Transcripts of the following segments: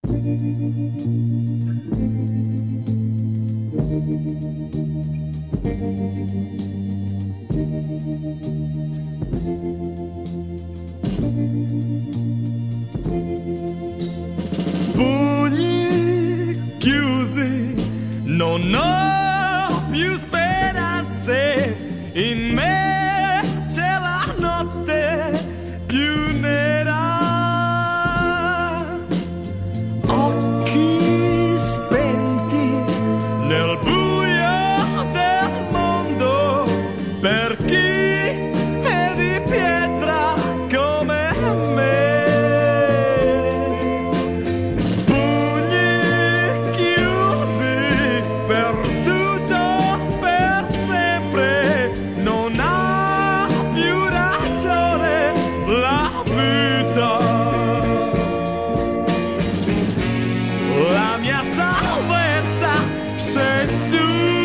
Pugni chiusi, non ho più speranze, in me c'è la notte più nera. Occhi spenti nel buio del mondo, per chi è di pietra come me. Pugni chiusi, perduto per sempre, non ha più ragione la vita. La mia salvezza sei tu,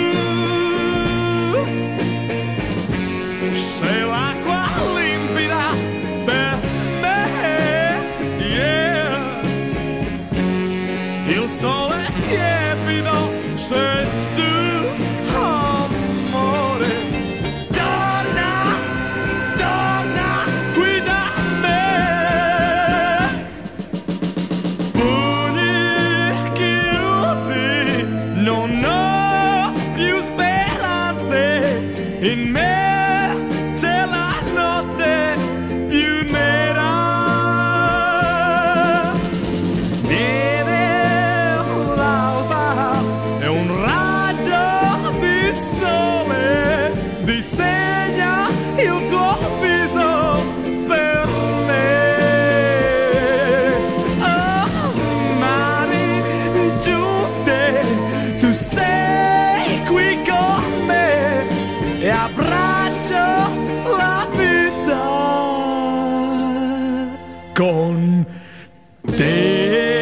sei l'acqua limpida per me, yeah. Il sole tiepido sei tu, amore. Torna, torna qui da me. Pugni chiusi, non ho più speranze, in me c'è la notte più nera. Viene l'alba e un raggio di sole disegna il tuo viso per me. Oh, mani giunte, tu sei qui con me e abbraccio la vita con te.